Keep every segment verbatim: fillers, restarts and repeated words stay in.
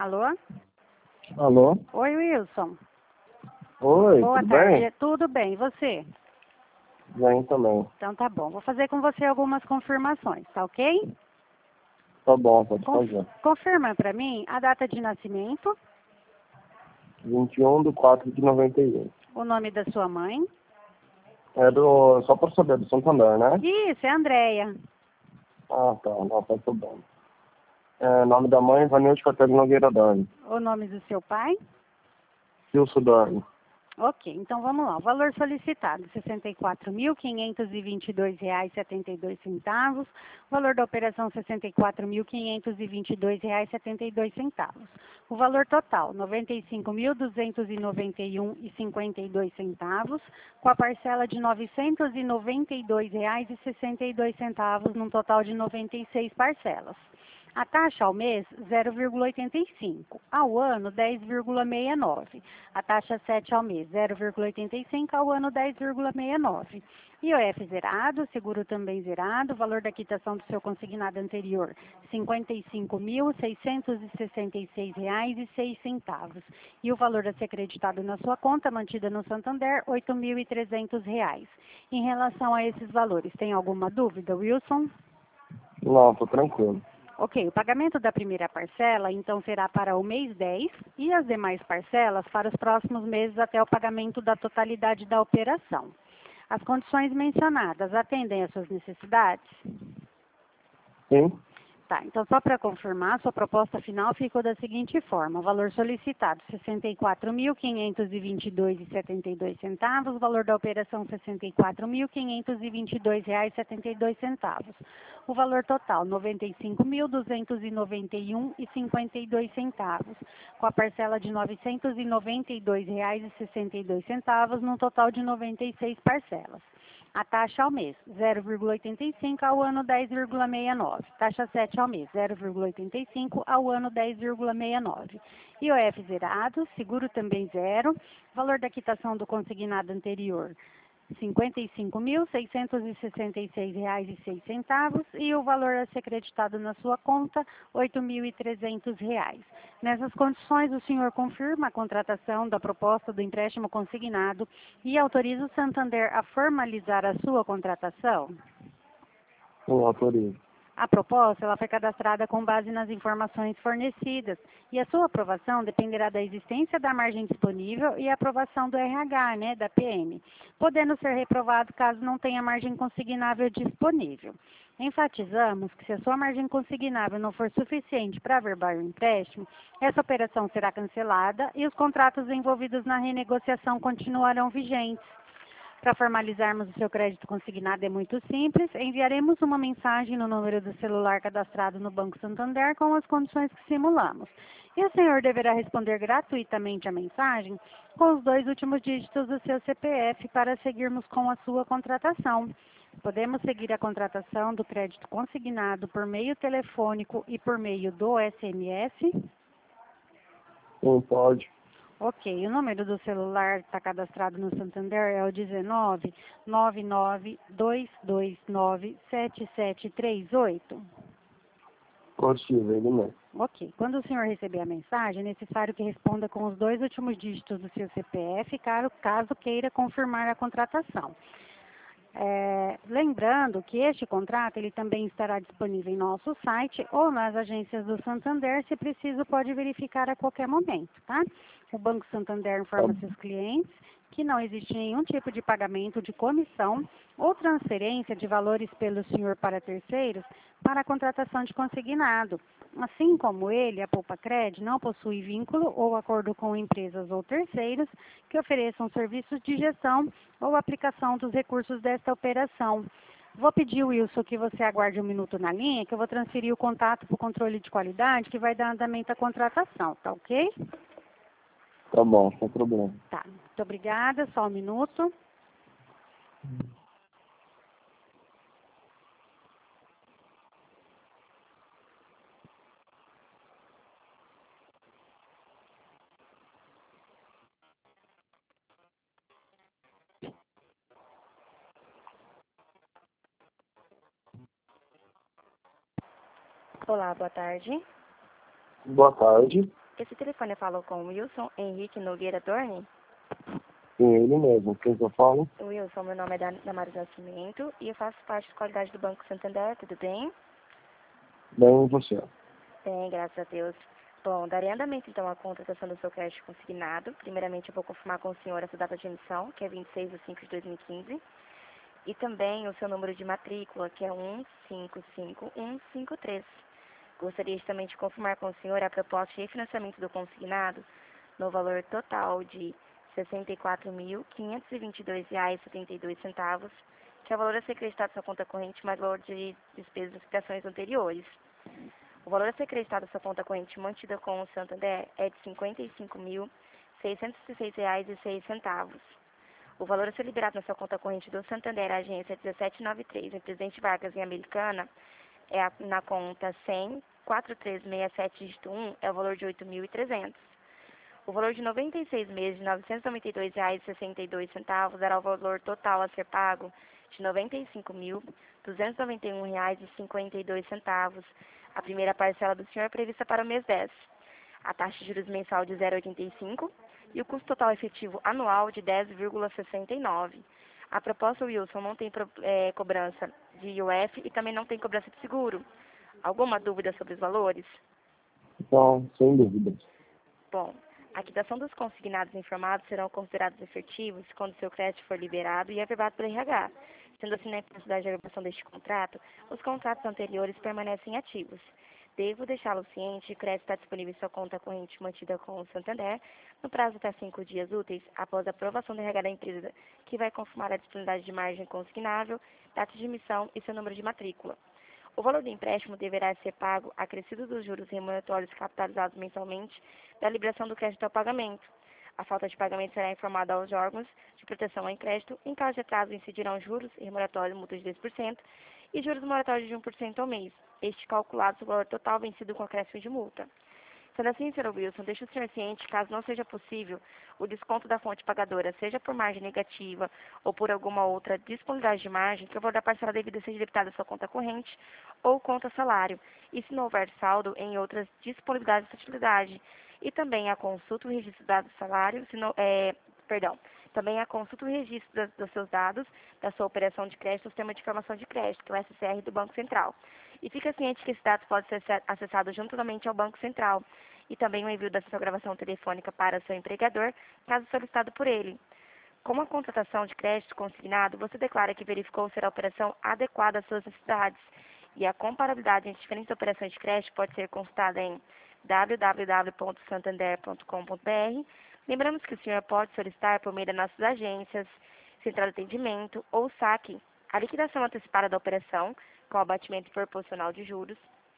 Alô? Alô? Oi, Wilson. Oi, Boa tudo tarde. bem? Tudo bem, e você? Bem também. Então tá bom. Vou fazer com você algumas confirmações, tá ok? Tá bom, pode Conf- fazer. Confirma para mim a data de nascimento, vinte e um de quatro de noventa e um. o nome da sua mãe. É do... Só para saber, do Santander, né? Isso, é a Andréia. Ah, tá. Não, tá tudo bem. É, nome da mãe, Vanilde Catarina Nogueira Dani. O nome do seu pai. Silso Dani. Ok, então vamos lá. O valor solicitado, sessenta e quatro mil, quinhentos e vinte e dois reais e setenta e dois centavos. O valor da operação, sessenta e quatro mil, quinhentos e vinte e dois reais e setenta e dois centavos. O valor total, noventa e cinco mil, duzentos e noventa e um reais e cinquenta e dois centavos, com a parcela de novecentos e noventa e dois reais e sessenta e dois centavos, num total de noventa e seis parcelas. A taxa ao mês, zero vírgula oitenta e cinco. Ao ano, dez vírgula sessenta e nove. A taxa sete ao mês, zero vírgula oitenta e cinco. Ao ano, dez vírgula sessenta e nove. I O F zerado, seguro também zerado. Valor da quitação do seu consignado anterior, cinquenta e cinco mil, seiscentos e sessenta e seis reais e seis centavos. E o valor a ser creditado na sua conta, mantida no Santander, oito mil e trezentos reais. Em relação a esses valores, tem alguma dúvida, Wilson? Não, tô tranquilo. Ok, o pagamento da primeira parcela, então, será para o mês dez e as demais parcelas para os próximos meses até o pagamento da totalidade da operação. As condições mencionadas atendem às suas necessidades? Sim? Tá, então só para confirmar, sua proposta final ficou da seguinte forma: valor solicitado sessenta e quatro mil, quinhentos e vinte e dois reais e setenta e dois centavos, valor da operação sessenta e quatro mil, quinhentos e vinte e dois reais e setenta e dois centavos. O valor total noventa e cinco mil, duzentos e noventa e um reais e cinquenta e dois centavos, com a parcela de novecentos e noventa e dois reais e sessenta e dois centavos, num total de noventa e seis parcelas. A taxa ao mês, zero vírgula oitenta e cinco, ao ano dez vírgula sessenta e nove. Taxa sete ao mês, zero vírgula oitenta e cinco, ao ano dez vírgula sessenta e nove. I O F zerado, seguro também zero. Valor da quitação do consignado anterior, cinquenta e cinco mil, seiscentos e sessenta e seis reais e seis centavos, e o valor a ser creditado na sua conta, oito mil e trezentos reais. Nessas condições, o senhor confirma a contratação da proposta do empréstimo consignado e autoriza o Santander a formalizar a sua contratação? Sim, autorizo. A proposta ela foi cadastrada com base nas informações fornecidas e a sua aprovação dependerá da existência da margem disponível e a aprovação do R H, né, da P M, podendo ser reprovado caso não tenha margem consignável disponível. Enfatizamos que se a sua margem consignável não for suficiente para averbar o empréstimo, essa operação será cancelada e os contratos envolvidos na renegociação continuarão vigentes. Para formalizarmos o seu crédito consignado é muito simples, enviaremos uma mensagem no número do celular cadastrado no Banco Santander com as condições que simulamos. E o senhor deverá responder gratuitamente a mensagem com os dois últimos dígitos do seu C P F para seguirmos com a sua contratação. Podemos seguir a contratação do crédito consignado por meio telefônico e por meio do S M S? Sim, pode. Ok, o número do celular que está cadastrado no Santander é o dezenove, nove nove, dois dois nove, sete sete três oito. Positivo, ele mesmo. Ok, quando o senhor receber a mensagem, é necessário que responda com os dois últimos dígitos do seu C P F, caso, caso queira confirmar a contratação. É, lembrando que este contrato ele também estará disponível em nosso site ou nas agências do Santander, se preciso pode verificar a qualquer momento, tá? O Banco Santander informa seus clientes que não existe nenhum tipo de pagamento de comissão ou transferência de valores pelo senhor para terceiros para a contratação de consignado. Assim como ele, a Poupa-Cred não possui vínculo ou acordo com empresas ou terceiros que ofereçam serviços de gestão ou aplicação dos recursos desta operação. Vou pedir, Wilson, que você aguarde um minuto na linha, que eu vou transferir o contato para o controle de qualidade, que vai dar andamento à contratação, tá ok? Tá bom, sem problema. Tá, muito obrigada, só um minuto. Olá, boa tarde. Boa tarde. Esse telefone falou com o Wilson Henrique Nogueira Dorne? Sim, ele mesmo. Quem que eu falo? Wilson, meu nome é Dan- Damares Nascimento e eu faço parte de qualidade do Banco Santander, tudo bem? Bem, e você? Bem, graças a Deus. Bom, darei andamento então à contratação do seu crédito consignado. Primeiramente eu vou confirmar com o senhor a sua data de emissão, que é vinte e seis de cinco de dois mil e quinze. E também o seu número de matrícula, que é um cinco cinco um cinco três. Gostaria de também de confirmar com o senhor a proposta de refinanciamento do consignado no valor total de sessenta e quatro mil, quinhentos e vinte e dois reais e setenta e dois centavos, que é o valor a ser acreditado à sua conta corrente mais o valor de despesas das operações anteriores. O valor a ser acreditado à sua conta corrente mantida com o Santander é de cinquenta e cinco mil, seiscentos e seis reais e seis centavos. O valor a ser liberado na sua conta corrente do Santander, agência dezessete noventa e três, em Presidente Vargas, em Americana, é a, na conta cem, quatro três seis sete, dígito um, é o valor de oito mil e trezentos. O valor de noventa e seis meses de novecentos e noventa e dois reais e sessenta e dois centavos dará o valor total a ser pago de noventa e cinco mil, duzentos e noventa e um reais e cinquenta e dois centavos. A primeira parcela do senhor é prevista para o mês dez. A taxa de juros mensal de zero vírgula oitenta e cinco e o custo total efetivo anual de dez vírgula sessenta e nove. A proposta, Wilson, não tem pro, é, cobrança de I O F e também não tem cobrança de seguro. Alguma dúvida sobre os valores? Então, sem dúvida. Bom, a quitação dos consignados informados serão considerados efetivos quando seu crédito for liberado e averbado pelo R H. Sendo assim, na necessidade de averbação deste contrato, os contratos anteriores permanecem ativos. Devo deixá-lo ciente que o crédito está disponível em sua conta corrente mantida com o Santander no prazo de até cinco dias úteis após a aprovação do R H da empresa, que vai confirmar a disponibilidade de margem consignável, data de emissão e seu número de matrícula. O valor do empréstimo deverá ser pago acrescido dos juros remuneratórios capitalizados mensalmente da liberação do crédito ao pagamento. A falta de pagamento será informada aos órgãos de proteção ao crédito. Em caso de atraso, incidirão juros remuneratórios multa de dois por cento e juros moratórios de um por cento ao mês. Este calculado sobre o valor total vencido com acréscimo de multa. Sendo assim, senhor Wilson, deixe o senhor ciente, caso não seja possível, o desconto da fonte pagadora, seja por margem negativa ou por alguma outra disponibilidade de margem, que o valor da parcela devida seja debitado à sua conta corrente ou conta salário, e se não houver saldo em outras disponibilidades de utilidade. E também a consulta o registro do salário, se não, é, perdão, também a consulta o registro das, dos seus dados, da sua operação de crédito, o sistema de informação de crédito, que é o S C R do Banco Central. E fica ciente que esses dados podem ser acessados juntamente ao Banco Central e também o envio da sua gravação telefônica para seu empregador, caso solicitado por ele. Como a contratação de crédito consignado, você declara que verificou ser a operação adequada às suas necessidades e a comparabilidade entre diferentes operações de crédito pode ser consultada em w w w ponto santander ponto com ponto b r. Lembramos que o senhor pode solicitar por meio das nossas agências, central de atendimento ou saque a liquidação antecipada da operação com abatimento proporcional de juros,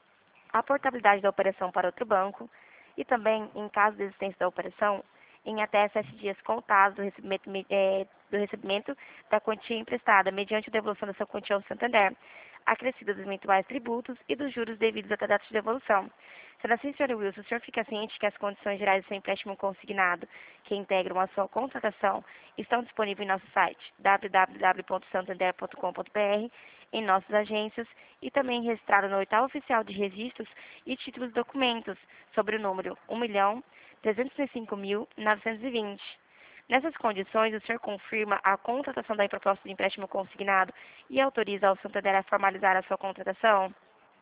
a portabilidade da operação para outro banco e também, em caso de existência da operação, em até sete dias contados do recebimento, é, do recebimento da quantia emprestada, mediante a devolução da sua quantia ao Santander, acrescida dos eventuais tributos e dos juros devidos até a data de devolução. Sendo assim, senhor Wilson, o senhor fica ciente que as condições gerais do seu empréstimo consignado, que integram a sua contratação, estão disponíveis em nosso site, w w w ponto santander ponto com ponto b r, em nossas agências e também registrado no oitavo oficial de registros e títulos e documentos, sobre o número um milhão trezentos e cinco mil novecentos e vinte. Nessas condições, o senhor confirma a contratação da proposta de empréstimo consignado e autoriza ao Santander a formalizar a sua contratação?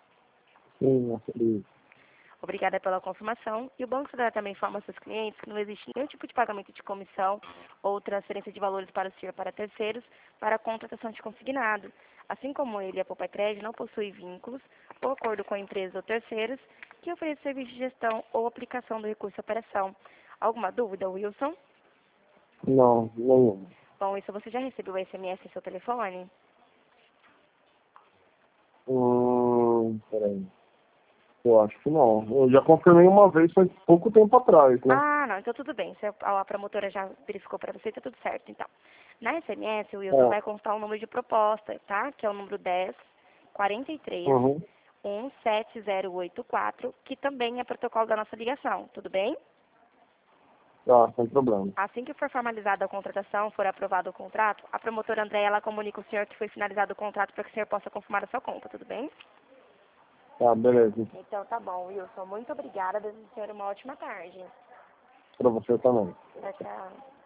Sim, acredito. Obrigada pela confirmação. E o Banco Santander também informa aos seus clientes que não existe nenhum tipo de pagamento de comissão ou transferência de valores para o senhor ou para terceiros para a contratação de consignado. Assim como ele, a Poupa Crédito não possui vínculos ou acordo com empresas ou terceiros que ofereçam serviço de gestão ou aplicação do recurso à operação. Alguma dúvida, Wilson? Não, nenhuma. Bom, isso você já recebeu o S M S em seu telefone? Hum, peraí. Eu acho que não. Eu já confirmei uma vez, faz pouco tempo atrás, né? Ah, não, então tudo bem. Se a promotora já verificou para você, tá tudo certo, então. Na S M S, o Wilson É. vai constar o número de proposta, tá? Que é o número dez, quarenta e três, Uhum. um sete zero oito quatro, que também é protocolo da nossa ligação, tudo bem? Tá, sem problema. Assim que for formalizada a contratação, for aprovado o contrato, a promotora André, ela comunica ao senhor que foi finalizado o contrato para que o senhor possa confirmar a sua conta, tudo bem? Tá, beleza. Então tá bom, Wilson. Muito obrigada. Desejo ao senhor uma ótima tarde. Pra você também. Tchau, tchau.